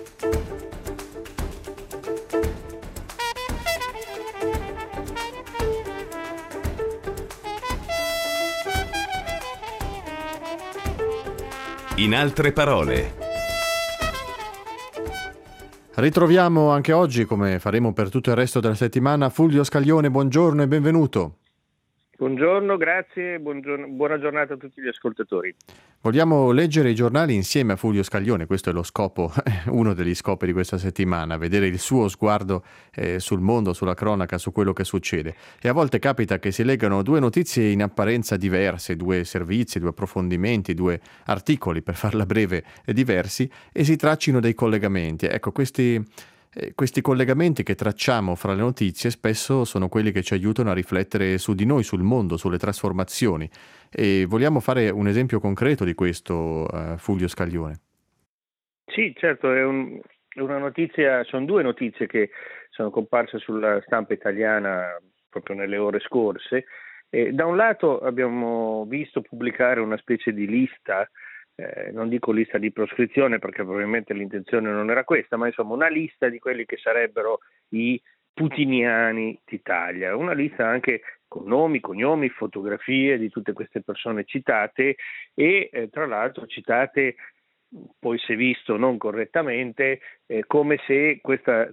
In altre parole. Ritroviamo anche oggi, come faremo per tutto il resto della settimana, Fulvio Scaglione. Buongiorno e benvenuto. Buongiorno, grazie, buona giornata a tutti gli ascoltatori. Vogliamo leggere i giornali insieme a Fulvio Scaglione, questo è lo scopo, uno degli scopi di questa settimana, vedere il suo sguardo sul mondo, sulla cronaca, su quello che succede. E a volte capita che si leggano due notizie in apparenza diverse, due servizi, due approfondimenti, due articoli, per farla breve, diversi, e si traccino dei collegamenti. Ecco, questi collegamenti che tracciamo fra le notizie spesso sono quelli che ci aiutano a riflettere su di noi, sul mondo, sulle trasformazioni. E vogliamo fare un esempio concreto di questo, Fulvio Scaglione? Sì, certo, è una notizia, sono due notizie che sono comparse sulla stampa italiana proprio nelle ore scorse. Da un lato abbiamo visto pubblicare una specie di lista, non dico lista di proscrizione perché probabilmente l'intenzione non era questa, ma insomma una lista di quelli che sarebbero i putiniani d'Italia, una lista anche con nomi, cognomi, fotografie di tutte queste persone citate e tra l'altro citate, poi si è visto non correttamente, come se questa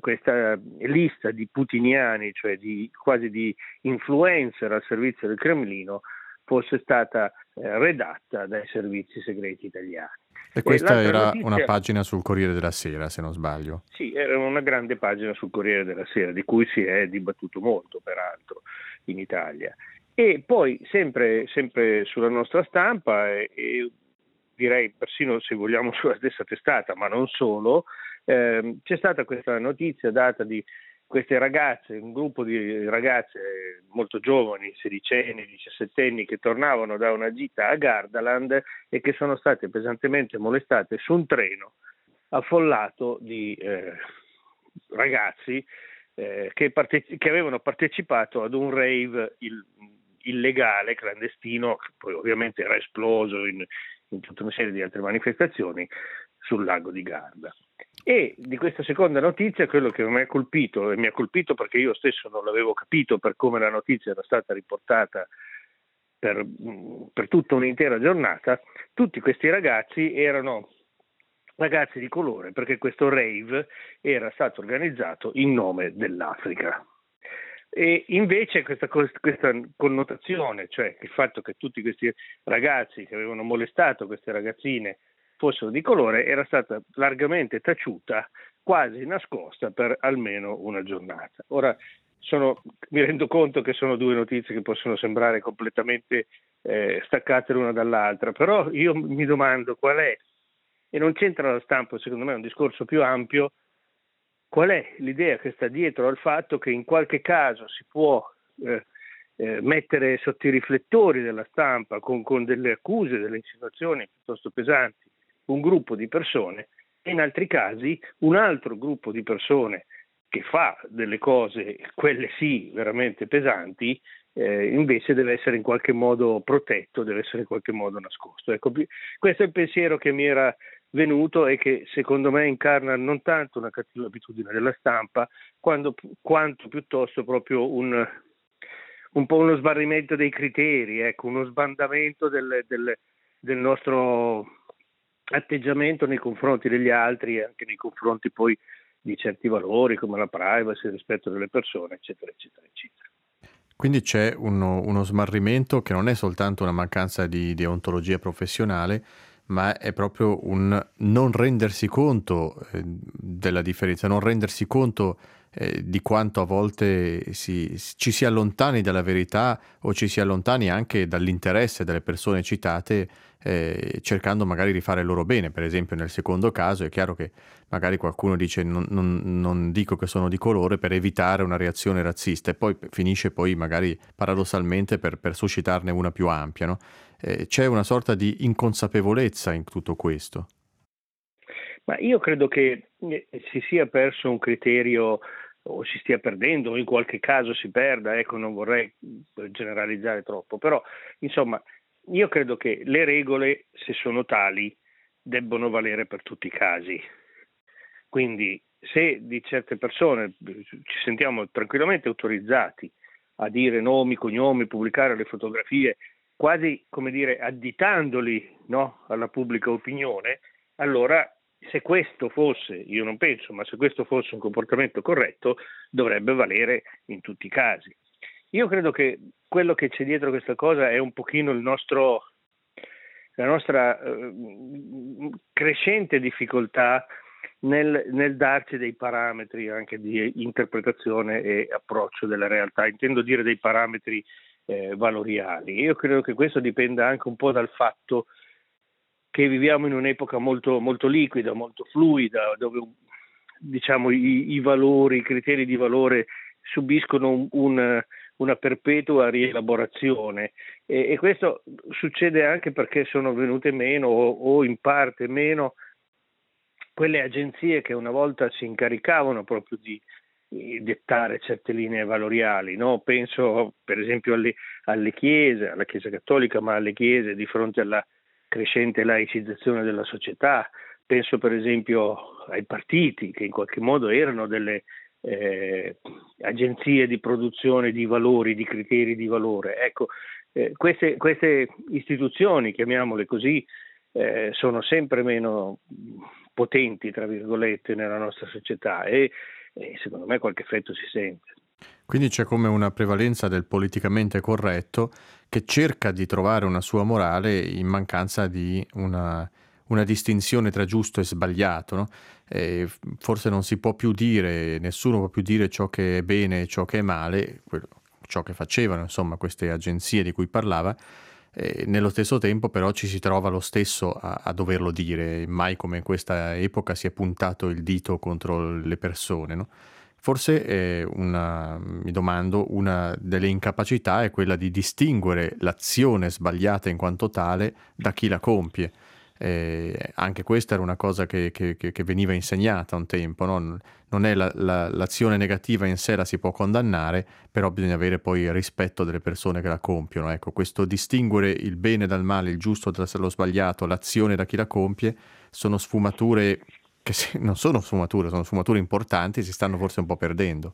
lista di putiniani, cioè quasi di influencer al servizio del Cremlino, fosse stata redatta dai servizi segreti italiani. E questa era una pagina sul Corriere della Sera, se non sbaglio. Sì, era una grande pagina sul Corriere della Sera, di cui si è dibattuto molto, peraltro, in Italia. E poi, sempre sulla nostra stampa, e direi persino, se vogliamo, sulla stessa testata, ma non solo, c'è stata questa notizia data di queste ragazze, un gruppo di ragazze molto giovani, sedicenni, diciassettenni, che tornavano da una gita a Gardaland e che sono state pesantemente molestate su un treno affollato di ragazzi che avevano partecipato ad un rave illegale, clandestino, che poi ovviamente era esploso in tutta una serie di altre manifestazioni sul lago di Garda. E di questa seconda notizia quello che mi ha colpito, e mi ha colpito perché io stesso non l'avevo capito per come la notizia era stata riportata per tutta un'intera giornata, tutti questi ragazzi erano ragazzi di colore, perché questo rave era stato organizzato in nome dell'Africa. E invece questa connotazione, cioè il fatto che tutti questi ragazzi che avevano molestato queste ragazzine fossero di colore, era stata largamente taciuta, quasi nascosta per almeno una giornata. Ora mi rendo conto che sono due notizie che possono sembrare completamente staccate l'una dall'altra, però io mi domando qual è, e non c'entra la stampa, secondo me è un discorso più ampio, qual è l'idea che sta dietro al fatto che in qualche caso si può mettere sotto i riflettori della stampa con delle accuse, delle insinuazioni piuttosto pesanti un gruppo di persone e in altri casi un altro gruppo di persone che fa delle cose, quelle sì, veramente pesanti, invece deve essere in qualche modo protetto, deve essere in qualche modo nascosto. Ecco, questo è il pensiero che mi era venuto e che secondo me incarna non tanto una cattiva abitudine della stampa, quanto piuttosto proprio un po' uno sbarrimento dei criteri, ecco, uno sbandamento del nostro atteggiamento nei confronti degli altri e anche nei confronti poi di certi valori come la privacy, il rispetto delle persone, eccetera, eccetera, eccetera. Quindi c'è uno smarrimento che non è soltanto una mancanza di deontologia professionale, ma è proprio un non rendersi conto della differenza, non rendersi conto di quanto a volte ci si allontani dalla verità o ci si allontani anche dall'interesse delle persone citate, cercando magari di fare il loro bene. Per esempio nel secondo caso è chiaro che magari qualcuno dice non dico che sono di colore per evitare una reazione razzista e poi finisce poi magari paradossalmente per suscitarne una più ampia, no? C'è una sorta di inconsapevolezza in tutto questo. Ma io credo che si sia perso un criterio, o si stia perdendo, o in qualche caso si perda, ecco, non vorrei generalizzare troppo, però insomma io credo che le regole, se sono tali, debbono valere per tutti i casi. Quindi se di certe persone ci sentiamo tranquillamente autorizzati a dire nomi, cognomi, pubblicare le fotografie, quasi come dire additandoli, no, alla pubblica opinione, allora se questo fosse, io non penso, ma se questo fosse un comportamento corretto, dovrebbe valere in tutti i casi. Io credo che quello che c'è dietro questa cosa è un pochino la nostra crescente difficoltà nel darci dei parametri anche di interpretazione e approccio della realtà, intendo dire dei parametri valoriali. Io credo che questo dipenda anche un po' dal fatto che viviamo in un'epoca molto, molto liquida, molto fluida, dove diciamo i valori, i criteri di valore subiscono una perpetua rielaborazione e questo succede anche perché sono venute meno o in parte meno quelle agenzie che una volta si incaricavano proprio di dettare certe linee valoriali, no? Penso per esempio alle chiese, alla Chiesa Cattolica, ma alle chiese di fronte alla crescente laicizzazione della società, penso per esempio ai partiti che in qualche modo erano delle agenzie di produzione di valori, di criteri di valore. Ecco, queste istituzioni, chiamiamole così, sono sempre meno potenti, tra virgolette, nella nostra società e secondo me qualche effetto si sente. Quindi c'è come una prevalenza del politicamente corretto che cerca di trovare una sua morale in mancanza di una distinzione tra giusto e sbagliato, no? Forse non si può più dire, nessuno può più dire ciò che è bene e ciò che è male, ciò che facevano insomma queste agenzie di cui parlava. Nello stesso tempo però ci si trova lo stesso a doverlo dire, mai come in questa epoca si è puntato il dito contro le persone, no? Forse mi domando, una delle incapacità è quella di distinguere l'azione sbagliata in quanto tale da chi la compie. Anche questa era una cosa che veniva insegnata un tempo, no? Non è l'azione negativa in sé la si può condannare, però bisogna avere poi il rispetto delle persone che la compiono. Ecco, questo distinguere il bene dal male, il giusto dallo sbagliato, l'azione da chi la compie, sono sfumature non sono sfumature importanti, si stanno forse un po' perdendo.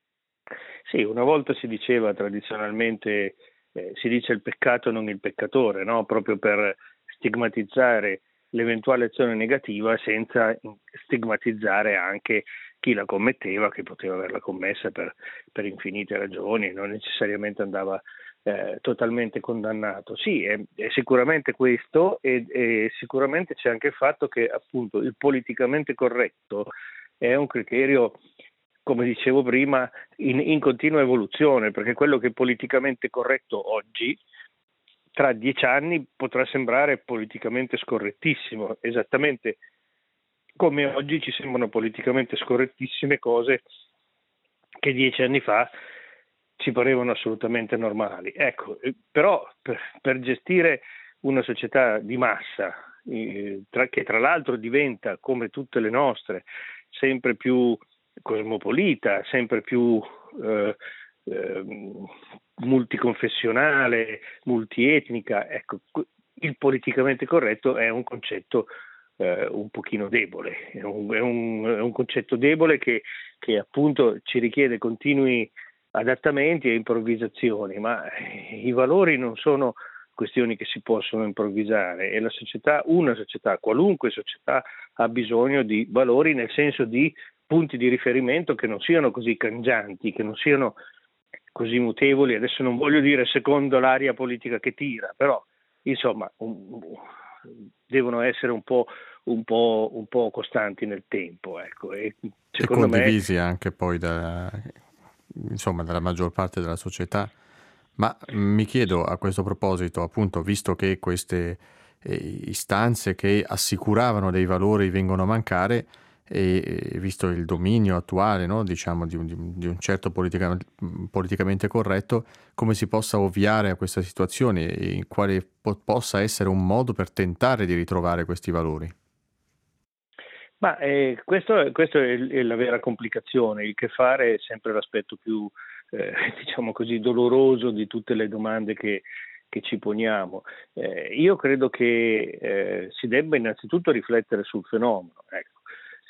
Sì, una volta si diceva tradizionalmente, si dice il peccato non il peccatore, no? Proprio per stigmatizzare l'eventuale azione negativa senza stigmatizzare anche chi la commetteva, che poteva averla commessa per infinite ragioni e non necessariamente andava totalmente condannato. Sì, è sicuramente questo e sicuramente c'è anche il fatto che appunto il politicamente corretto è un criterio, come dicevo prima, in continua evoluzione, perché quello che è politicamente corretto oggi, tra 10 anni potrà sembrare politicamente scorrettissimo, esattamente come oggi ci sembrano politicamente scorrettissime cose che 10 anni fa ci parevano assolutamente normali. Ecco, però per gestire una società di massa, che tra l'altro diventa, come tutte le nostre, sempre più cosmopolita, sempre più multiconfessionale, multietnica, ecco, il politicamente corretto è un concetto un pochino debole, è un concetto debole che appunto ci richiede continui adattamenti e improvvisazioni, ma i valori non sono questioni che si possono improvvisare e una società, qualunque società, ha bisogno di valori nel senso di punti di riferimento che non siano così cangianti, che non siano così mutevoli. Adesso non voglio dire secondo l'aria politica che tira, però insomma devono essere un po' costanti nel tempo, ecco. E condivisi anche poi dalla maggior parte della società. Ma mi chiedo a questo proposito, appunto, visto che queste istanze che assicuravano dei valori vengono a mancare, e visto il dominio attuale, no, diciamo, di un certo politicamente corretto, come si possa ovviare a questa situazione e quale possa essere un modo per tentare di ritrovare questi valori? Ma questo è la vera complicazione. Il che fare è sempre l'aspetto più diciamo così doloroso di tutte le domande che ci poniamo. Io credo che si debba innanzitutto riflettere sul fenomeno. Ecco.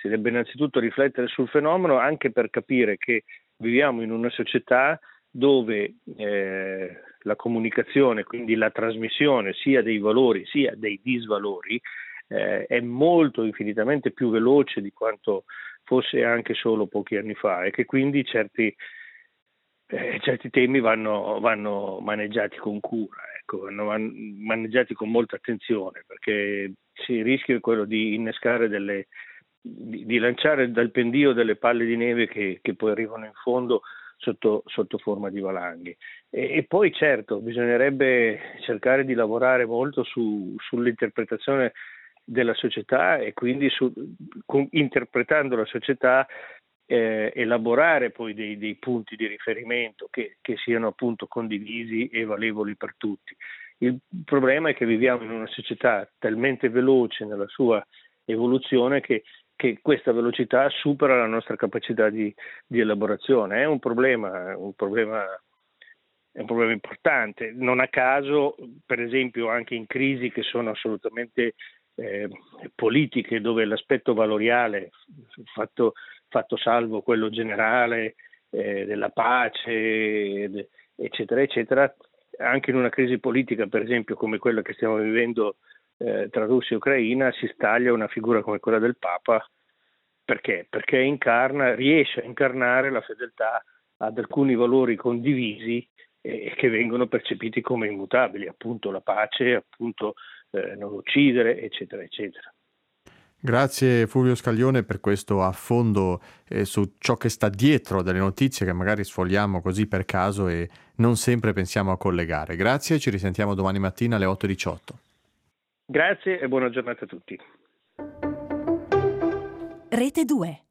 si debba innanzitutto riflettere sul fenomeno, anche per capire che viviamo in una società dove la comunicazione, quindi la trasmissione sia dei valori sia dei disvalori, è molto infinitamente più veloce di quanto fosse anche solo pochi anni fa, e che quindi certi temi vanno maneggiati con cura, ecco, vanno maneggiati con molta attenzione, perché il rischio è quello di innescare di lanciare dal pendio delle palle di neve che poi arrivano in fondo sotto forma di valanghe. E poi certo bisognerebbe cercare di lavorare molto sull'interpretazione della società, e quindi interpretando la società elaborare poi dei punti di riferimento che siano appunto condivisi e valevoli per tutti. Il problema è che viviamo in una società talmente veloce nella sua evoluzione che questa velocità supera la nostra capacità di elaborazione. È un problema importante. Non a caso, per esempio, anche in crisi che sono assolutamente politiche, dove l'aspetto valoriale, fatto salvo quello generale della pace, eccetera, eccetera, anche in una crisi politica, per esempio, come quella che stiamo vivendo tra Russia e Ucraina, si staglia una figura come quella del Papa. Perché? Perché riesce a incarnare la fedeltà ad alcuni valori condivisi che vengono percepiti come immutabili, appunto la pace, appunto non uccidere, eccetera, eccetera. Grazie Fulvio Scaglione per questo affondo su ciò che sta dietro delle notizie che magari sfogliamo così per caso e non sempre pensiamo a collegare. Grazie, ci risentiamo domani mattina alle 8:18. Grazie e buona giornata a tutti. Rete 2.